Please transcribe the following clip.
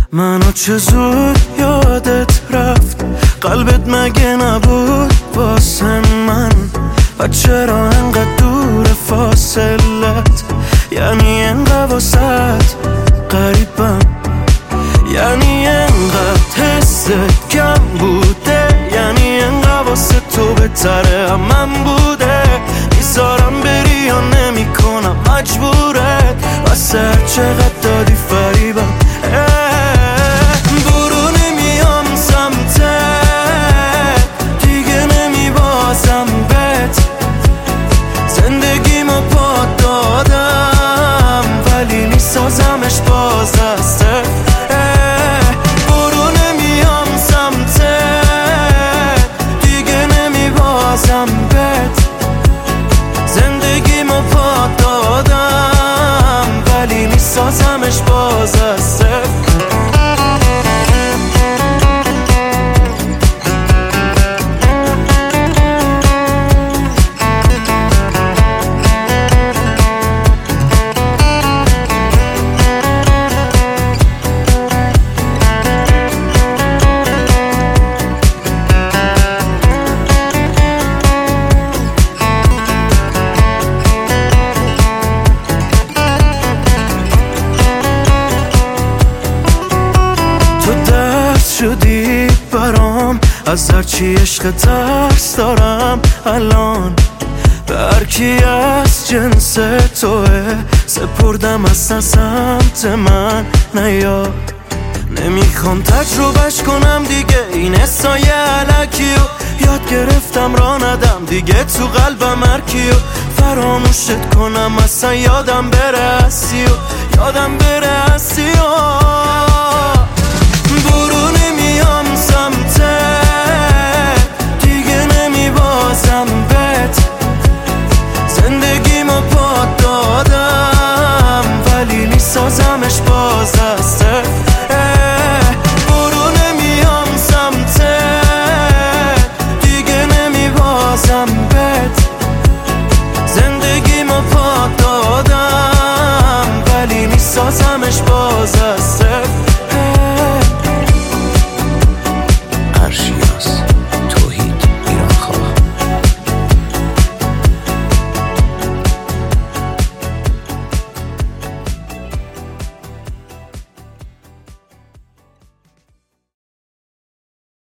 منو چه زود یادت رفت، قلبت مگه نبود واسه من؟ و چرا انقدر دور فاصلت؟ یعنی انقدر واسط غریبم، یعنی انقدر حست کم بوده، یعنی انقدر واسه تو بهتره من بوده. میذارم بری یا نمی کنم مجبورت، واسه هر چقدر دادی فریبم. برو نمیام سمتت، دیگه نمیبازم بهت، زندگیمو پا دادم ولی میسازمش باز از صفر. برو نمیام سمتت، دیگه نمیبازم بهت، زندگیمو پا دادم ولی میسازمش باز از صفر. شدی برام، از هرچی عشق ترس دارم الان، به هرکی از جنس توه سپردم اصلا سمت من نیاد. نمیخوام تجربهش کنم دیگه این حسای علکی و یاد گرفتم را ندم دیگه تو قلبم هرکی و فراموشت کنم اصلا یادم بره هستی و یادم بره هستی و برو نمیام سمتت، دیگه نمیبازم